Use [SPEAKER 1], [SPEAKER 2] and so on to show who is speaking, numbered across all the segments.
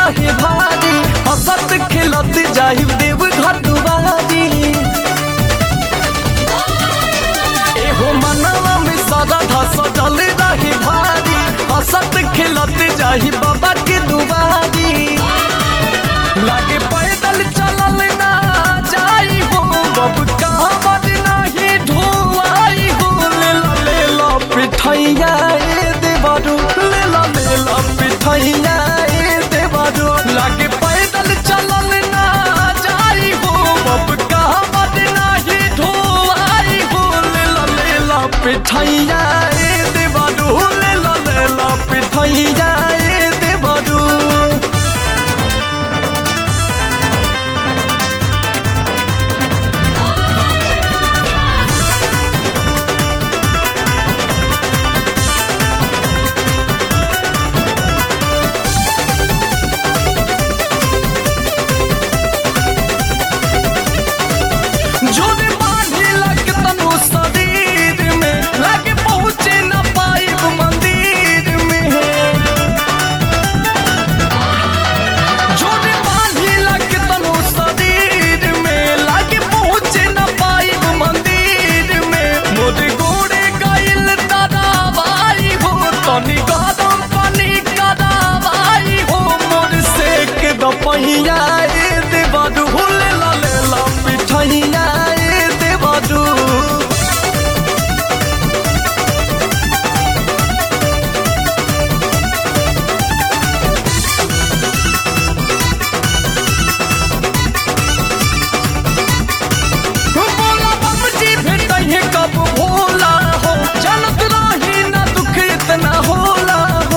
[SPEAKER 1] रहे भारी हंसत खेलत जाहि देव घर दुआरी एहो मनवा में सदा सजल रहे भारी हंसत खेलत जाहि बाबा के दुआरी लागे पैदल चलल ना जाई हो बब कहवर नहीं ढोआई हो ले लो पिठैया ए देवरू ले लो पिठैया ए देवरू लागे पैदल चलल ना जाई हो बब कहवर नहीं ढोआई हो ले लो पिठैया ए देवरू ले लो पिठैया ए देवरू जोरे बांधी लग तनु शरीर में लागे पहुँचे न पाइब मंदिर में जोरे बांधी लग तनु शरीर में लागे पहुँचे न पाइब मंदिर में मोर गोड़े गइल तराबाई हो तनी गरम पानी कराबाई हो मोर सेक द पहिया ए देवरू ले ला पिठैया ए देवरू बोला बाबूजी भेटैहे कब भोला हो जनत रही ना दुख इतना होला हो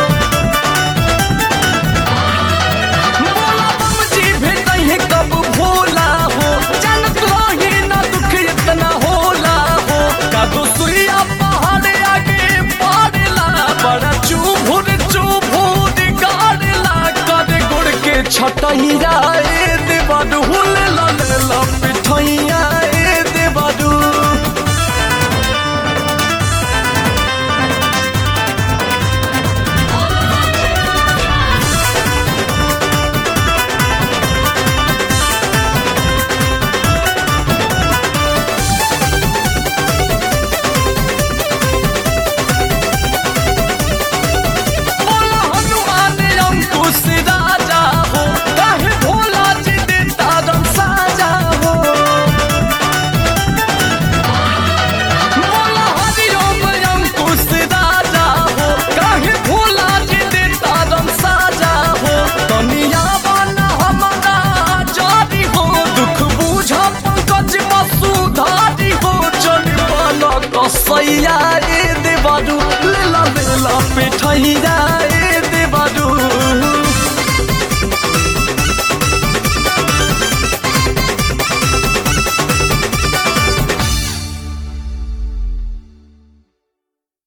[SPEAKER 1] बोला बाबूजी भेटैहे कब भोला हो जनत रही ना दुख इतना होला हो कादो सुइया पहाड़ आगे पड़ेला बड़ा चुभुर गाड़ेला करे गुड़ के छटैया ए देवरू ले ला पिठैया ए देवरू बोला हनुमान अंकुश राजा हो काहे भोला जी देता रम साजा हो बोला हरिओम अंकुश राजा हो काहे भोला जी देता रम साजा हो दुनिया बना हमारा जारी हो दुख बूझा पंकज मसूधारी हो चल बना कसैया ए देवरू ले ला पिठैया